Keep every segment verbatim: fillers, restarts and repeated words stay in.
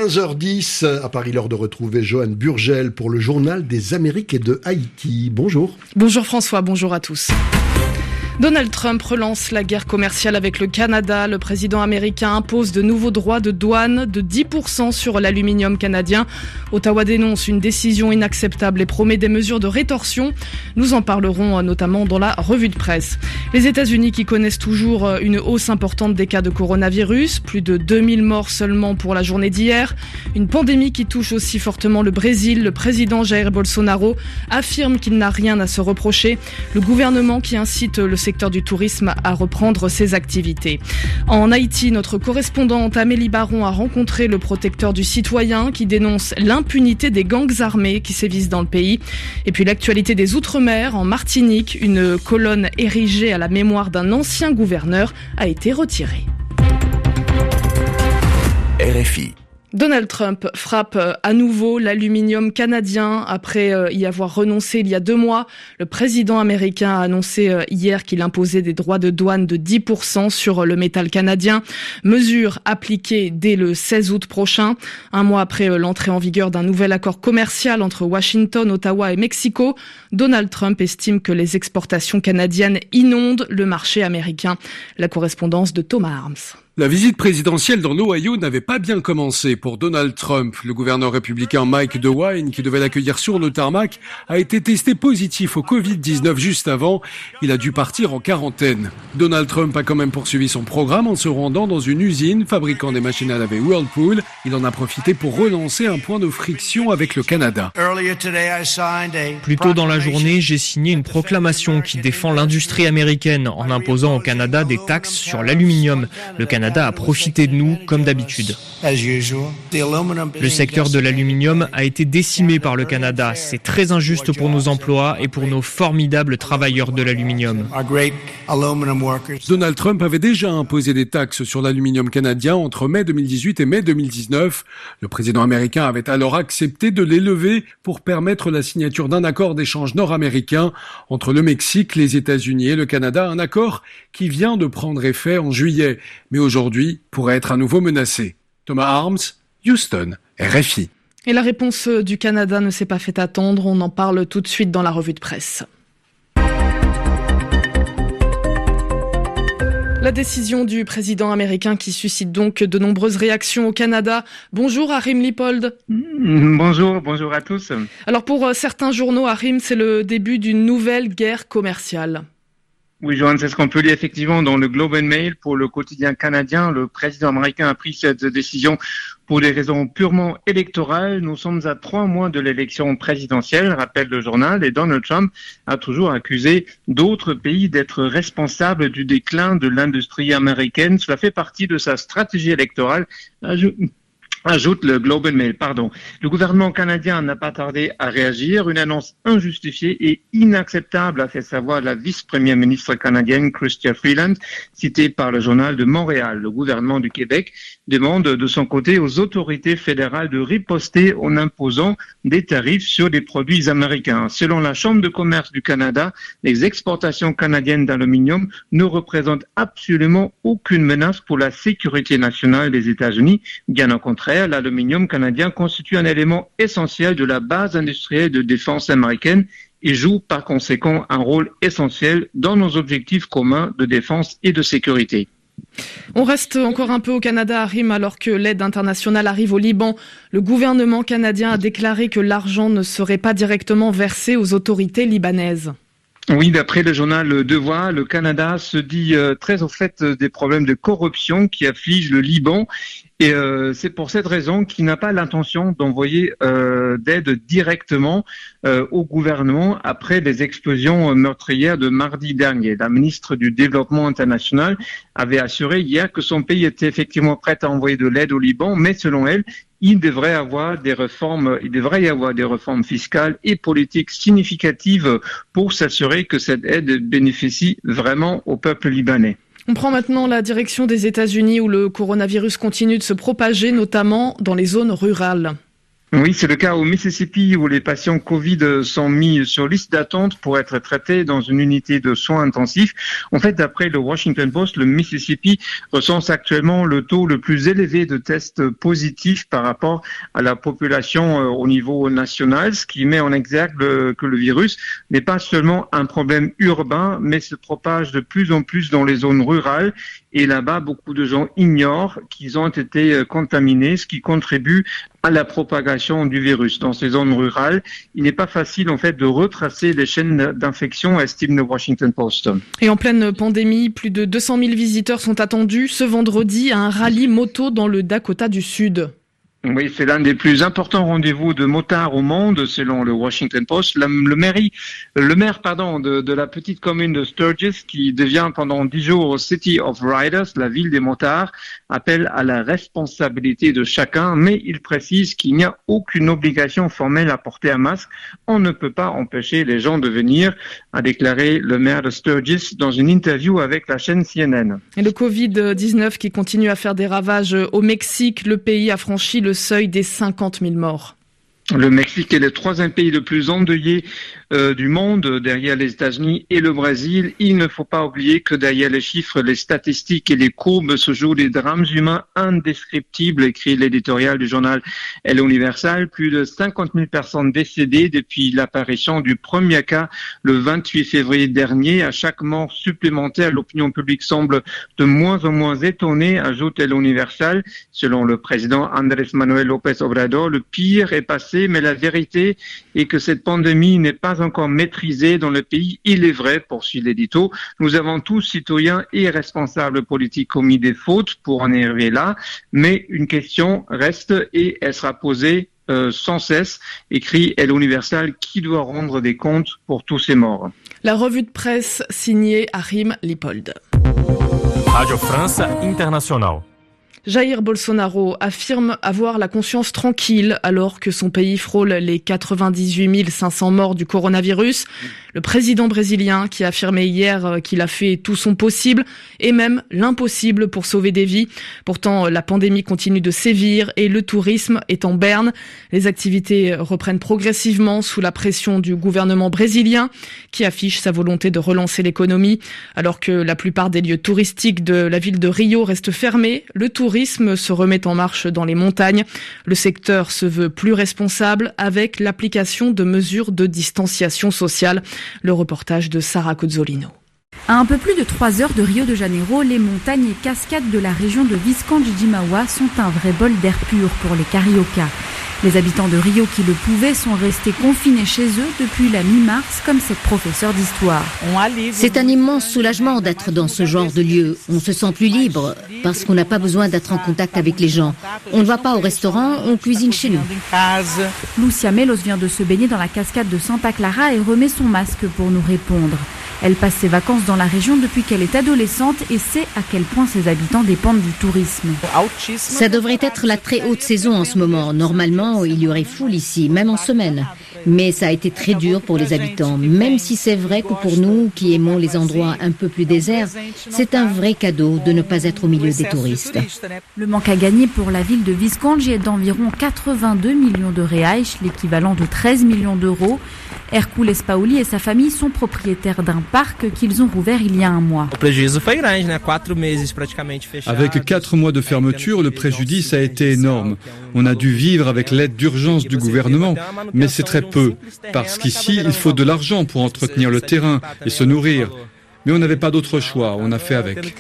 quinze heures dix, à Paris, l'heure de retrouver Joanne Burgel pour le journal des Amériques et de Haïti. Bonjour. Bonjour François, bonjour à tous. Donald Trump relance la guerre commerciale avec le Canada. Le président américain impose de nouveaux droits de douane de dix pour cent sur l'aluminium canadien. Ottawa dénonce une décision inacceptable et promet des mesures de rétorsion. Nous en parlerons notamment dans la revue de presse. Les États-Unis qui connaissent toujours une hausse importante des cas de coronavirus. Plus de deux mille morts seulement pour la journée d'hier. Une pandémie qui touche aussi fortement le Brésil. Le président Jair Bolsonaro affirme qu'il n'a rien à se reprocher. Le gouvernement qui incite le secteur du tourisme à reprendre ses activités. En Haïti, notre correspondante Amélie Baron a rencontré le protecteur du citoyen qui dénonce l'impunité des gangs armés qui sévissent dans le pays. Et puis l'actualité des Outre-mer, en Martinique, une colonne érigée à la mémoire d'un ancien gouverneur a été retirée. R F I. Donald Trump frappe à nouveau l'aluminium canadien après y avoir renoncé il y a deux mois. Le président américain a annoncé hier qu'il imposait des droits de douane de dix pour cent sur le métal canadien. Mesure appliquée dès le seize août prochain, un mois après l'entrée en vigueur d'un nouvel accord commercial entre Washington, Ottawa et Mexico. Donald Trump estime que les exportations canadiennes inondent le marché américain. La correspondance de Thomas Arms. La visite présidentielle dans l'Ohio n'avait pas bien commencé pour Donald Trump. Le gouverneur républicain Mike DeWine, qui devait l'accueillir sur le tarmac, a été testé positif au covid dix-neuf juste avant. Il a dû partir en quarantaine. Donald Trump a quand même poursuivi son programme en se rendant dans une usine fabriquant des machines à laver Whirlpool. Il en a profité pour relancer un point de friction avec le Canada. Plus tôt dans la journée, j'ai signé une proclamation qui défend l'industrie américaine en imposant au Canada des taxes sur l'aluminium. Le Canada a profité de nous comme d'habitude. Le secteur de l'aluminium a été décimé par le Canada. C'est très injuste pour nos emplois et pour nos formidables travailleurs de l'aluminium. Donald Trump avait déjà imposé des taxes sur l'aluminium canadien entre mai deux mille dix-huit et mai deux mille dix-neuf. Le président américain avait alors accepté de les lever pour permettre la signature d'un accord d'échange nord-américain entre le Mexique, les États-Unis et le Canada, un accord qui vient de prendre effet en juillet, mais aujourd'hui pourrait être à nouveau menacé. Thomas Arms, Houston, R F I. Et la réponse du Canada ne s'est pas fait attendre, on en parle tout de suite dans la revue de presse. La décision du président américain qui suscite donc de nombreuses réactions au Canada. Bonjour Harim Lipold. Bonjour, bonjour à tous. Alors pour certains journaux, Harim, c'est le début d'une nouvelle guerre commerciale. Oui, Joanne, c'est ce qu'on peut lire effectivement dans le Globe and Mail pour le quotidien canadien. Le président américain a pris cette décision pour des raisons purement électorales. Nous sommes à trois mois de l'élection présidentielle, rappelle le journal, et Donald Trump a toujours accusé d'autres pays d'être responsables du déclin de l'industrie américaine. Cela fait partie de sa stratégie électorale. Ajoute le Globe and Mail, pardon. Le gouvernement canadien n'a pas tardé à réagir. Une annonce injustifiée et inacceptable a fait savoir la vice-première ministre canadienne Chrystia Freeland, citée par le journal de Montréal. Le gouvernement du Québec demande de son côté aux autorités fédérales de riposter en imposant des tarifs sur des produits américains. Selon la Chambre de commerce du Canada, les exportations canadiennes d'aluminium ne représentent absolument aucune menace pour la sécurité nationale des États-Unis. Bien au contraire, l'aluminium canadien constitue un élément essentiel de la base industrielle de défense américaine et joue par conséquent un rôle essentiel dans nos objectifs communs de défense et de sécurité. On reste encore un peu au Canada, Harim, alors que l'aide internationale arrive au Liban. Le gouvernement canadien a déclaré que l'argent ne serait pas directement versé aux autorités libanaises. Oui, d'après le journal Le Devoir, le Canada se dit euh, très au fait des problèmes de corruption qui affligent le Liban. Et euh, c'est pour cette raison qu'il n'a pas l'intention d'envoyer euh, d'aide directement euh, au gouvernement après les explosions meurtrières de mardi dernier. La ministre du Développement international avait assuré hier que son pays était effectivement prêt à envoyer de l'aide au Liban, mais selon elle, il devrait avoir des réformes, il devrait y avoir des réformes fiscales et politiques significatives pour s'assurer que cette aide bénéficie vraiment au peuple libanais. On prend maintenant la direction des États-Unis où le coronavirus continue de se propager, notamment dans les zones rurales. Oui, c'est le cas au Mississippi où les patients Covid sont mis sur liste d'attente pour être traités dans une unité de soins intensifs. En fait, d'après le Washington Post, le Mississippi recense actuellement le taux le plus élevé de tests positifs par rapport à la population au niveau national, ce qui met en exergue le, que le virus n'est pas seulement un problème urbain, mais se propage de plus en plus dans les zones rurales. Et là-bas, beaucoup de gens ignorent qu'ils ont été contaminés, ce qui contribue à la propagation du virus. Dans ces zones rurales, il n'est pas facile en fait de retracer les chaînes d'infection, estime le Washington Post. Et en pleine pandémie, plus de deux cent mille visiteurs sont attendus ce vendredi à un rallye moto dans le Dakota du Sud. Oui, c'est l'un des plus importants rendez-vous de motards au monde, selon le Washington Post. La, le, mairie, le maire pardon, de, de la petite commune de Sturgis, qui devient pendant dix jours City of Riders, la ville des motards, appelle à la responsabilité de chacun, mais il précise qu'il n'y a aucune obligation formelle à porter un masque. On ne peut pas empêcher les gens de venir, a déclaré le maire de Sturgis dans une interview avec la chaîne C N N. Et le covid dix-neuf qui continue à faire des ravages au Mexique, le pays a franchi le le seuil des cinquante mille morts. Le Mexique est le troisième pays le plus endeuillé euh, du monde, derrière les États-Unis et le Brésil. Il ne faut pas oublier que derrière les chiffres, les statistiques et les courbes se jouent des drames humains indescriptibles, écrit l'éditorial du journal El Universal. Plus de cinquante mille personnes décédées depuis l'apparition du premier cas le vingt-huit février dernier. À chaque mort supplémentaire, l'opinion publique semble de moins en moins étonnée, ajoute El Universal. Selon le président Andrés Manuel López Obrador, le pire est passé, mais la vérité est que cette pandémie n'est pas encore maîtrisée dans le pays. Il est vrai, poursuit l'édito, nous avons tous, citoyens et responsables politiques, commis des fautes pour en arriver là, mais une question reste et elle sera posée euh, sans cesse, écrit El Universal, qui doit rendre des comptes pour tous ces morts. La revue de presse signée Achim Lippold. Radio France Internationale. Jair Bolsonaro affirme avoir la conscience tranquille alors que son pays frôle les quatre-vingt-dix-huit mille cinq cents morts du coronavirus. Le président brésilien qui a affirmé hier qu'il a fait tout son possible et même l'impossible pour sauver des vies. Pourtant, la pandémie continue de sévir et le tourisme est en berne. Les activités reprennent progressivement sous la pression du gouvernement brésilien qui affiche sa volonté de relancer l'économie. Alors que la plupart des lieux touristiques de la ville de Rio restent fermés, le tourisme se remet en marche dans les montagnes. Le secteur se veut plus responsable avec l'application de mesures de distanciation sociale. Le reportage de Sarah Cozzolino. À un peu plus de trois heures de Rio de Janeiro, les montagnes et cascades de la région de Visconde de Maua sont un vrai bol d'air pur pour les cariocas. Les habitants de Rio qui le pouvaient sont restés confinés chez eux depuis la mi-mars, comme cette professeure d'histoire. C'est un immense soulagement d'être dans ce genre de lieu. On se sent plus libre parce qu'on n'a pas besoin d'être en contact avec les gens. On ne va pas au restaurant, on cuisine chez nous. Lucia Melos vient de se baigner dans la cascade de Santa Clara et remet son masque pour nous répondre. Elle passe ses vacances dans la région depuis qu'elle est adolescente et sait à quel point ses habitants dépendent du tourisme. Ça devrait être la très haute saison en ce moment. Normalement, il y aurait foule ici, même en semaine. Mais ça a été très dur pour les habitants. Même si c'est vrai que pour nous, qui aimons les endroits un peu plus déserts, c'est un vrai cadeau de ne pas être au milieu des touristes. Le manque à gagner pour la ville de Visconde est d'environ quatre-vingt-deux millions de reais, l'équivalent de treize millions d'euros. Hercules Pauli et sa famille sont propriétaires d'un parc qu'ils ont rouvert il y a un mois. Avec quatre mois de fermeture, le préjudice a été énorme. On a dû vivre avec l'aide d'urgence du gouvernement, mais c'est très peu, parce qu'ici, il faut de l'argent pour entretenir le terrain et se nourrir. Mais on n'avait pas d'autre choix, on a fait avec.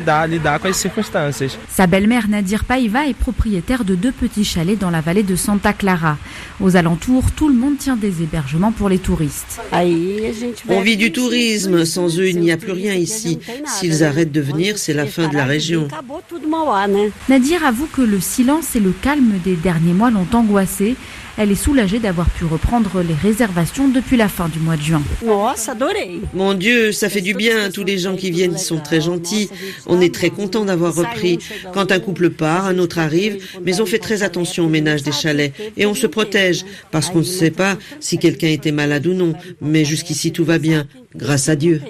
Sa belle-mère Nadir Paiva est propriétaire de deux petits chalets dans la vallée de Santa Clara. Aux alentours, tout le monde tient des hébergements pour les touristes. On vit du tourisme, sans eux il n'y a plus rien ici. S'ils arrêtent de venir, c'est la fin de la région. Nadir avoue que le silence et le calme des derniers mois l'ont angoissée. Elle est soulagée d'avoir pu reprendre les réservations depuis la fin du mois de juin. Mon Dieu, ça fait du bien. Tous les gens qui viennent sont très gentils. On est très contents d'avoir repris. Quand un couple part, un autre arrive, mais on fait très attention au ménage des chalets. Et on se protège, parce qu'on ne sait pas si quelqu'un était malade ou non. Mais jusqu'ici, tout va bien. grâce à Dieu.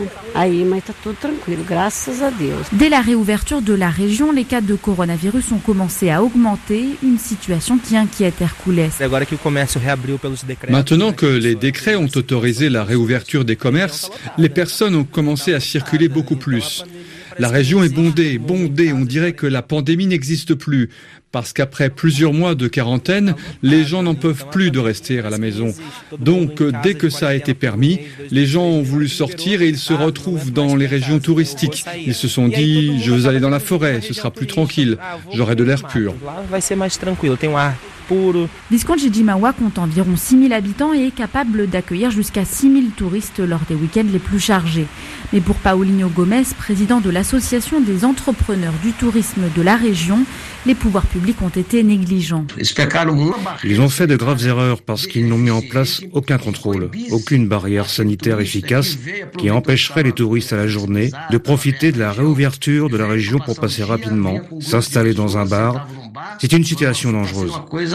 Dès la réouverture de la région, les cas de coronavirus ont commencé à augmenter, une situation qui inquiète Herculès. Maintenant que les décrets ont autorisé la réouverture des commerces, les personnes ont commencé à circuler beaucoup plus. La région est bondée, bondée, on dirait que la pandémie n'existe plus. Parce qu'après plusieurs mois de quarantaine, les gens n'en peuvent plus de rester à la maison. Donc, dès que ça a été permis, les gens ont voulu sortir et ils se retrouvent dans les régions touristiques. Ils se sont dit, je veux aller dans la forêt, ce sera plus tranquille, j'aurai de l'air pur. Visconti de Jimawa compte environ six mille habitants et est capable d'accueillir jusqu'à six mille touristes lors des week-ends les plus chargés. Mais pour Paulinho Gomes, président de l'Association des entrepreneurs du tourisme de la région, les pouvoirs publics ont été négligents. Ils ont fait de graves erreurs parce qu'ils n'ont mis en place aucun contrôle, aucune barrière sanitaire efficace qui empêcherait les touristes à la journée de profiter de la réouverture de la région pour passer rapidement, s'installer dans un bar. C'est une situation dangereuse.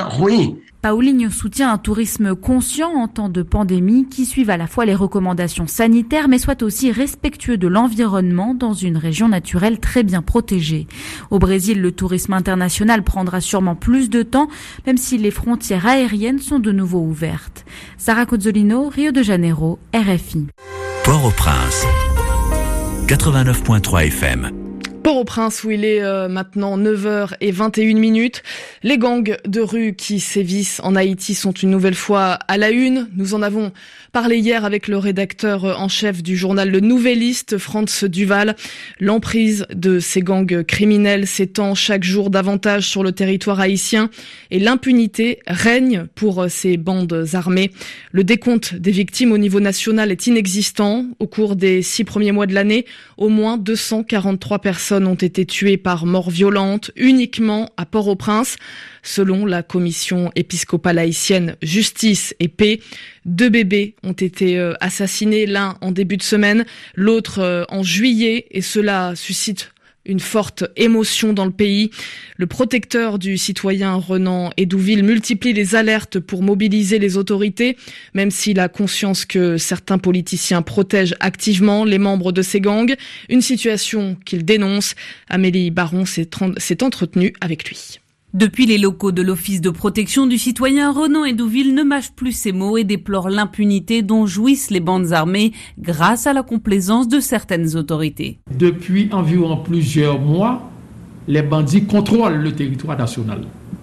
Paulinho soutient un tourisme conscient en temps de pandémie qui suive à la fois les recommandations sanitaires mais soit aussi respectueux de l'environnement dans une région naturelle très bien protégée. Au Brésil, le tourisme international prendra sûrement plus de temps même si les frontières aériennes sont de nouveau ouvertes. Sarah Cozzolino, Rio de Janeiro, R F I. Port-au-Prince, quatre-vingt-neuf virgule trois F M. Port-au-Prince où il est euh, maintenant neuf heures vingt et une minutes. Les gangs de rue qui sévissent en Haïti sont une nouvelle fois à la une. Nous en avons parlé hier avec le rédacteur en chef du journal Le Nouvelliste, Franz Duval. L'emprise de ces gangs criminels s'étend chaque jour davantage sur le territoire haïtien et l'impunité règne pour ces bandes armées. Le décompte des victimes au niveau national est inexistant. Au cours des six premiers mois de l'année, au moins deux cent quarante-trois personnes ont été tuées par mort violente uniquement à Port-au-Prince. Selon la commission épiscopale haïtienne Justice et Paix, deux bébés ont été assassinés, l'un en début de semaine, l'autre en juillet, et cela suscite une forte émotion dans le pays. Le protecteur du citoyen Renan Edouville multiplie les alertes pour mobiliser les autorités, même s'il a conscience que certains politiciens protègent activement les membres de ces gangs. Une situation qu'il dénonce. Amélie Baron s'est, s'est entretenue avec lui. Depuis les locaux de l'Office de protection du citoyen, Renan Edouville ne mâche plus ses mots et déplore l'impunité dont jouissent les bandes armées grâce à la complaisance de certaines autorités. Depuis environ plusieurs mois, les bandits contrôlent le territoire national.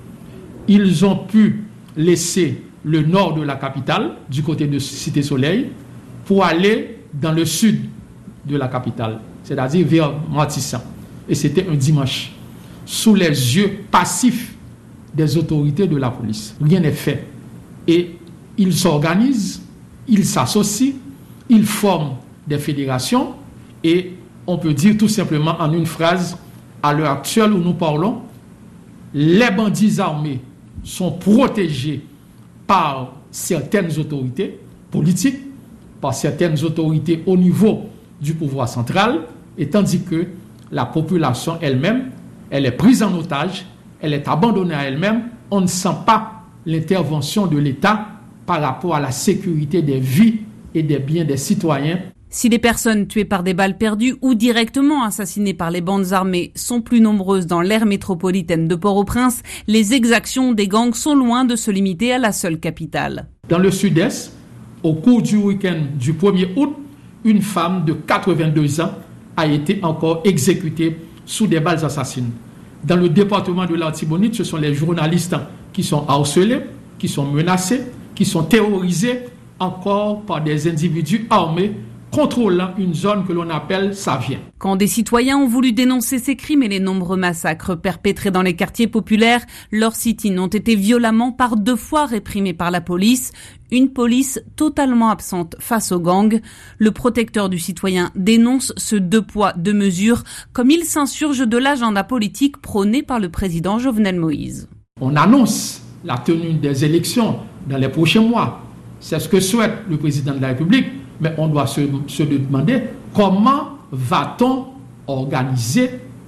Ils ont pu laisser le nord de la capitale, du côté de Cité Soleil, pour aller dans le sud de la capitale, c'est-à-dire vers Matissan. Et c'était un dimanche. Sous les yeux passifs des autorités de la police. Rien n'est fait. Et ils s'organisent, ils s'associent, ils forment des fédérations et on peut dire tout simplement en une phrase, à l'heure actuelle où nous parlons, les bandits armés sont protégés par certaines autorités politiques, par certaines autorités au niveau du pouvoir central, et tandis que la population elle-même, elle est prise en otage, elle est abandonnée à elle-même. On ne sent pas l'intervention de l'État par rapport à la sécurité des vies et des biens des citoyens. Si les personnes tuées par des balles perdues ou directement assassinées par les bandes armées sont plus nombreuses dans l'aire métropolitaine de Port-au-Prince, les exactions des gangs sont loin de se limiter à la seule capitale. Dans le sud-est, au cours du week-end du premier août, une femme de quatre-vingt-deux ans a été encore exécutée sous des balles assassines. Dans le département de l'Artibonite, ce sont les journalistes qui sont harcelés, qui sont menacés, qui sont terrorisés encore par des individus armés contrôlant une zone que l'on appelle Savien. Quand des citoyens ont voulu dénoncer ces crimes et les nombreux massacres perpétrés dans les quartiers populaires, leurs sit-ins ont été violemment par deux fois réprimés par la police, une police totalement absente face aux gangs. Le protecteur du citoyen dénonce ce deux poids, deux mesures, comme il s'insurge de l'agenda politique prôné par le président Jovenel Moïse. On annonce la tenue des élections dans les prochains mois. C'est ce que souhaite le président de la République. Mais on doit se, se demander comment va-t-on organiser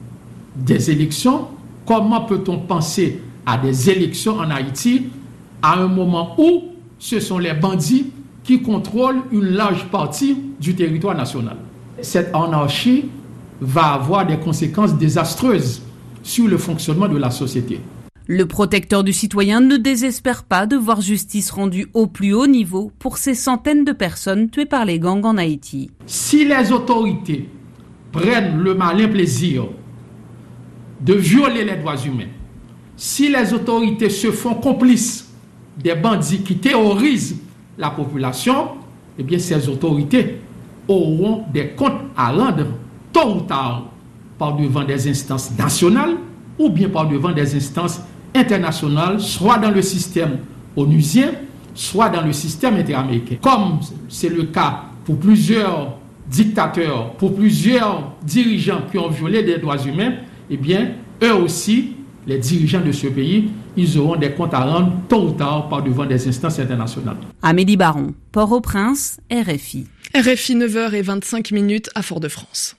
des élections, comment peut-on penser à des élections en Haïti à un moment où ce sont les bandits qui contrôlent une large partie du territoire national. Cette anarchie va avoir des conséquences désastreuses sur le fonctionnement de la société. Le protecteur du citoyen ne désespère pas de voir justice rendue au plus haut niveau pour ces centaines de personnes tuées par les gangs en Haïti. Si les autorités prennent le malin plaisir de violer les droits humains, si les autorités se font complices des bandits qui terrorisent la population, eh bien ces autorités auront des comptes à rendre tôt ou tard par devant des instances nationales ou bien par devant des instances internationales, soit dans le système onusien, soit dans le système interaméricain. Comme c'est le cas pour plusieurs dictateurs, pour plusieurs dirigeants qui ont violé des droits humains, eh bien, eux aussi, les dirigeants de ce pays, ils auront des comptes à rendre tôt ou tard par devant des instances internationales. Amélie Baron, Port-au-Prince, R F I. R F I, neuf heures vingt-cinq minutes à Fort-de-France.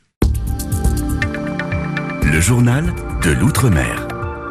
Le journal de l'Outre-mer.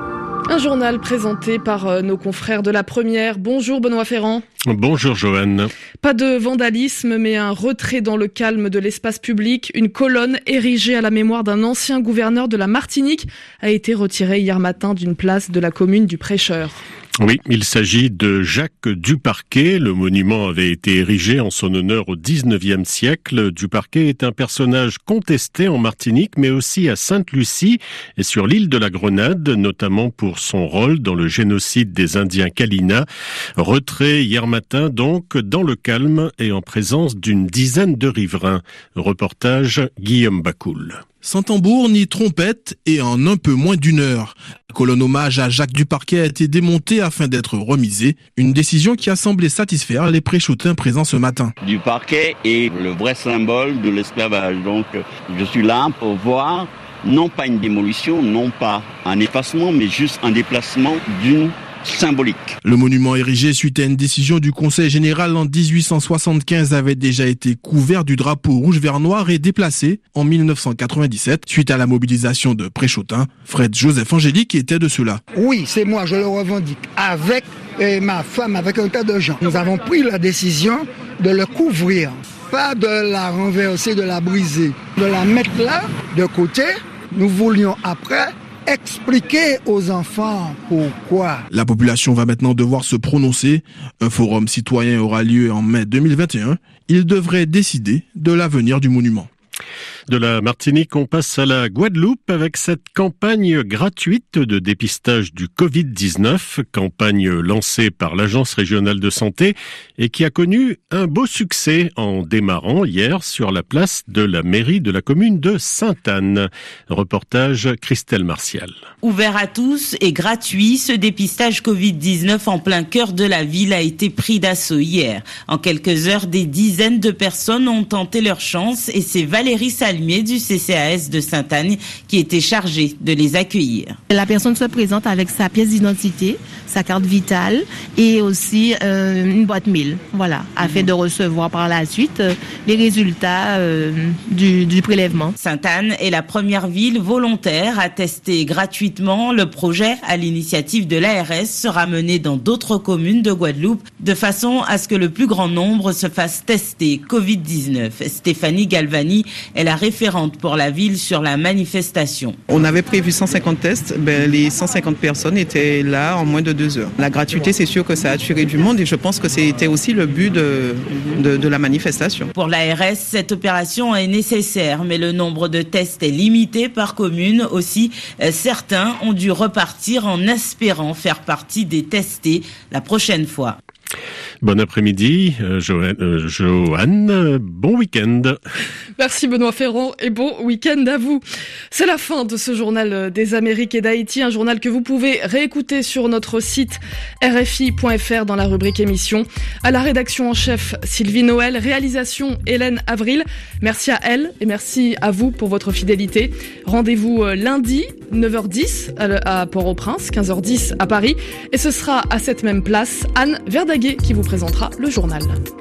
Un journal présenté par nos confrères de la Première. Bonjour Benoît Ferrand. Bonjour Joanne. Pas de vandalisme, mais un retrait dans le calme de l'espace public. Une colonne érigée à la mémoire d'un ancien gouverneur de la Martinique a été retirée hier matin d'une place de la commune du Prêcheur. Oui, il s'agit de Jacques Duparquet. Le monument avait été érigé en son honneur au dix-neuvième siècle. Duparquet est un personnage contesté en Martinique, mais aussi à Sainte-Lucie et sur l'île de la Grenade, notamment pour son rôle dans le génocide des Indiens Kalina. Retrait hier matin, donc, dans le calme et en présence d'une dizaine de riverains. Reportage Guillaume Bacoul. Sans tambour ni trompette et en un peu moins d'une heure. La colonne hommage à Jacques Duparquet a été démontée afin d'être remisée. Une décision qui a semblé satisfaire les préchoutins présents ce matin. Duparquet est le vrai symbole de l'esclavage. Donc je suis là pour voir non pas une démolition, non pas un effacement, mais juste un déplacement d'une symbolique. Le monument érigé suite à une décision du Conseil général en dix-huit cent soixante-quinze avait déjà été couvert du drapeau rouge vert noir et déplacé en mille neuf cent quatre-vingt-dix-sept suite à la mobilisation de Préchotin. Fred Joseph Angélique était de ceux-là. Oui, c'est moi, je le revendique. Avec et ma femme, avec un tas de gens. Nous avons pris la décision de le couvrir. Pas de la renverser, de la briser. De la mettre là, de côté. Nous voulions après expliquer aux enfants pourquoi. La population va maintenant devoir se prononcer. Un forum citoyen aura lieu en mai deux mille vingt et un. Il devrait décider de l'avenir du monument. De la Martinique, on passe à la Guadeloupe avec cette campagne gratuite de dépistage du covid dix-neuf, campagne lancée par l'Agence régionale de santé et qui a connu un beau succès en démarrant hier sur la place de la mairie de la commune de Sainte-Anne. Reportage Christelle Martial. Ouvert à tous et gratuit, ce dépistage covid dix-neuf en plein cœur de la ville a été pris d'assaut hier. En quelques heures, des dizaines de personnes ont tenté leur chance et c'est Valérie Salmier du C C A S de Sainte-Anne qui était chargée de les accueillir. La personne se présente avec sa pièce d'identité, sa carte vitale et aussi euh, une boîte mail, voilà, afin de recevoir par la suite euh, les résultats euh, du, du prélèvement. Sainte-Anne est la première ville volontaire à tester gratuitement. Le projet, à l'initiative de l'A R S, sera mené dans d'autres communes de Guadeloupe de façon à ce que le plus grand nombre se fasse tester covid dix-neuf. Stéphanie Galvani est la référente pour la ville sur la manifestation. On avait prévu cent cinquante tests, ben, les cent cinquante personnes étaient là en moins de deux heures. La gratuité, c'est sûr que ça a attiré du monde et je pense que c'était aussi le but de, de, de la manifestation. Pour l'A R S, cette opération est nécessaire, mais le nombre de tests est limité par commune. Aussi, certains ont dû repartir en espérant faire partie des testés la prochaine fois. Bon après-midi, euh, Joanne, euh, Joanne, bon week-end. Merci Benoît Ferrand et bon week-end à vous. C'est la fin de ce journal des Amériques et d'Haïti, un journal que vous pouvez réécouter sur notre site R F I point F R dans la rubrique émission. À la rédaction en chef, Sylvie Noël, réalisation Hélène Avril. Merci à elle et merci à vous pour votre fidélité. Rendez-vous lundi, neuf heures dix à Port-au-Prince, quinze heures dix à Paris. Et ce sera à cette même place, Anne Verdaguet qui vous présentera le journal.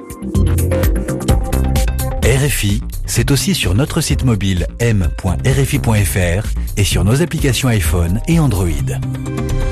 R F I, c'est aussi sur notre site mobile m point r f i point F R et sur nos applications iPhone et Android.